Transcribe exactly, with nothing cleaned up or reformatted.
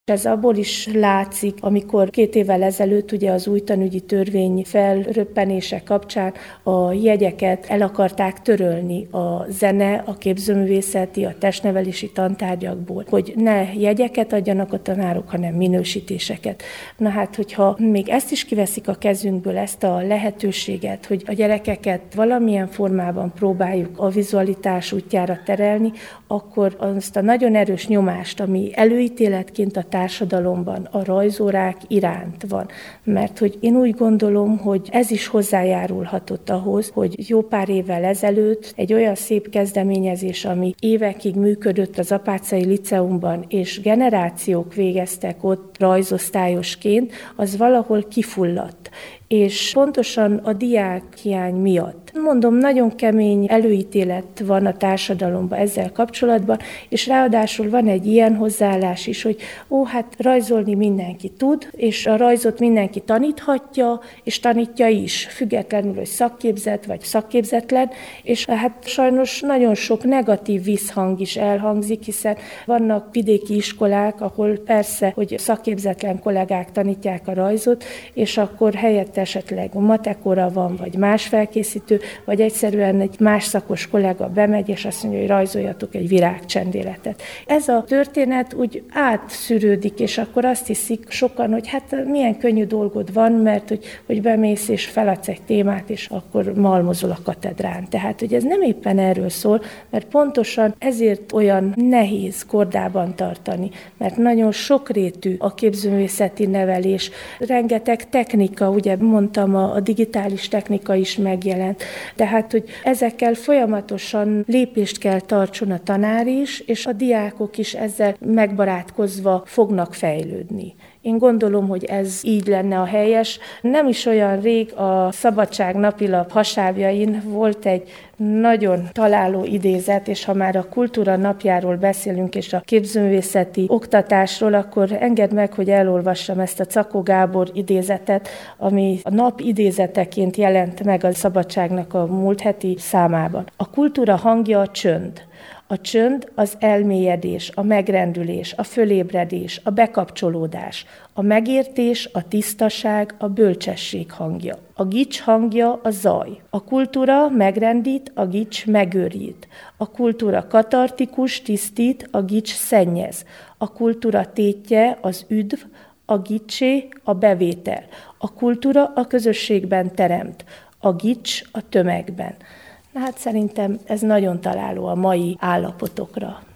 Ez abból is látszik, amikor két évvel ezelőtt ugye az új tanügyi törvény felröppenése kapcsán a jegyeket el akarták törölni a zene, a képzőművészeti, a testnevelési tantárgyakból, hogy ne jegyeket adjanak a tanárok, hanem minősítéseket. Na hát, hogyha még ezt is kiveszik a kezünkből, ezt a lehetőséget, hogy a gyerekeket valamilyen formában próbáljuk a vizualitás útjára terelni, akkor azt a nagyon erős nyomást, ami előítéletként a társadalomban a rajzórák iránt van. Mert hogy én úgy gondolom, hogy ez is hozzájárulhatott ahhoz, hogy jó pár évvel ezelőtt egy olyan szép kezdeményezés, ami évekig működött az Apáczai Liceumban, és generációk végeztek ott rajzosztályosként, az valahol kifulladt. És pontosan a diákhiány miatt. Mondom, nagyon kemény előítélet van a társadalomban ezzel kapcsolatban, és ráadásul van egy ilyen hozzáállás is, hogy ó, hát rajzolni mindenki tud, és a rajzot mindenki taníthatja, és tanítja is, függetlenül, hogy szakképzett vagy szakképzetlen, és hát sajnos nagyon sok negatív visszhang is elhangzik, hiszen vannak vidéki iskolák, ahol persze, hogy szakképzetlen kollégák tanítják a rajzot, és akkor helyett esetleg matekóra van, vagy más felkészítő, vagy egyszerűen egy más szakos kollega bemegy, és azt mondja, hogy rajzoljatok egy virágcsendéletet. Ez a történet úgy átszűrődik, és akkor azt hiszik sokan, hogy hát milyen könnyű dolgod van, mert hogy, hogy bemész és feladsz egy témát, és akkor malmozol a katedrán. Tehát, hogy ez nem éppen erről szól, mert pontosan ezért olyan nehéz kordában tartani, mert nagyon sokrétű a képzőművészeti nevelés, rengeteg technika, ugye mondtam, a, a digitális technika is megjelent. Tehát, hogy ezekkel folyamatosan lépést kell tartson a tanár is, és a diákok is ezzel megbarátkozva fognak fejlődni. Én gondolom, hogy ez így lenne a helyes. Nem is olyan rég a Szabadság napilap hasábjain volt egy nagyon találó idézet, és ha már a kultúra napjáról beszélünk, és a képzőművészeti oktatásról, akkor engedd meg, hogy elolvassam ezt a Czakó Gábor idézetet, ami a nap idézeteként jelent meg a Szabadságnak a múlt heti számában. A kultúra hangja a csönd. A csönd az elmélyedés, a megrendülés, a fölébredés, a bekapcsolódás, a megértés, a tisztaság, a bölcsesség hangja. A gics hangja a zaj. A kultúra megrendít, a gics megőrít. A kultúra katartikus, tisztít, a gics szennyez. A kultúra tétje az üdv, a gicsé a bevétel. A kultúra a közösségben teremt, a gics a tömegben. Hát szerintem ez nagyon találó a mai állapotokra.